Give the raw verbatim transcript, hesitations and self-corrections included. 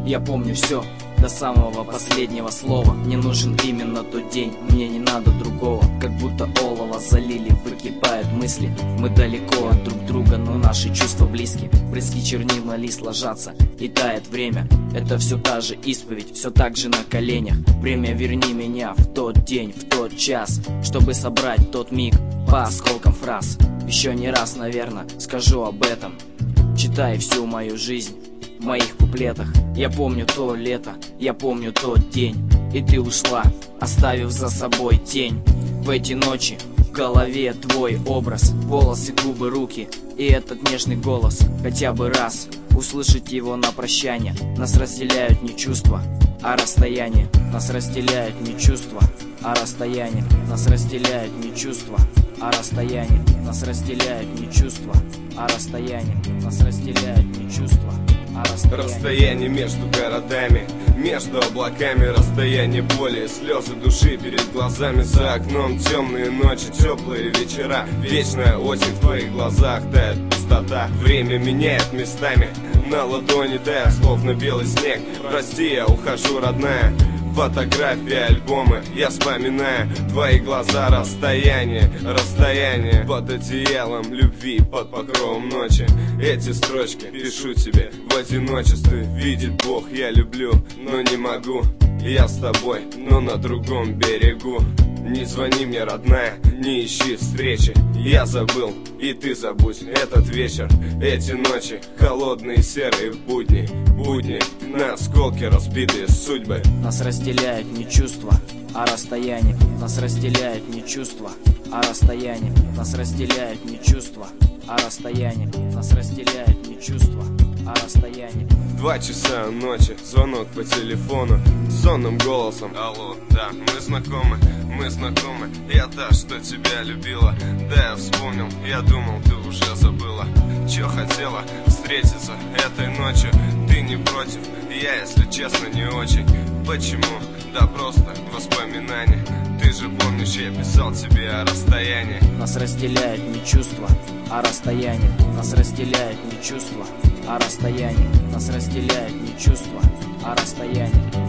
Я помню все до самого последнего слова. Мне нужен именно тот день, мне не надо другого. Как будто олово залили, выкипают мысли. Мы далеко от друг друга, но наши чувства близки. Брызги чернил на лист ложатся, и тает время. Это все та же исповедь, все так же на коленях. Время, верни меня в тот день, в тот час, чтобы собрать тот миг по осколкам фраз. Еще не раз, наверное, скажу об этом, читай всю мою жизнь в моих куплетах. Я помню то лето, я помню тот день, и ты ушла, оставив за собой тень. В эти ночи в голове твой образ, волосы, губы, руки и этот нежный голос. Хотя бы раз услышать его на прощание. Нас разделяют не чувства, а расстояние. Нас разделяют не чувства, а расстояние. Нас разделяют не чувства, а расстояние. Нас разделяют не чувства, а расстояние. Нас разделяют не чувства, а расстояние. Расстояние между городами, между облаками, расстояние боли и слезы души перед глазами. За окном темные ночи, теплые вечера, вечная осень в твоих глазах, тает пустота. Время меняет местами, на ладони тает, словно белый снег. Прости, я ухожу, родная. Фотографии, альбомы, я вспоминаю твои глаза, расстояние, расстояние. Под одеялом любви, под покровом ночи. Эти строчки пишу тебе в одиночестве. Видит Бог, я люблю, но не могу. Я с тобой, но на другом берегу. Не звони мне, родная, не ищи встречи. Я забыл, и ты забудь этот вечер. Эти ночи, холодные серые будни. Будни, на осколки разбитые судьбы. Нас разделяет не чувства, а расстояние. Нас разделяет не чувства, а расстояние. Нас разделяет не чувства, а расстояние. Нас разделяет не чувства, а расстояние. Два часа ночи, звонок по телефону, сонным голосом. Алло, да, мы знакомы, мы знакомы. Я та, что тебя любила. Да, я вспомнил, я думал, ты уже забыла. Чё хотела встретиться этой ночью? Ты не против, я, если честно, не очень. Почему? Да просто воспоминания. Ты же помнишь, я писал тебе о расстоянии. Нас разделяет не чувства, а расстояние. Нас разделяет не чувства, а расстояние. Нас разделяет не чувства, а расстояние.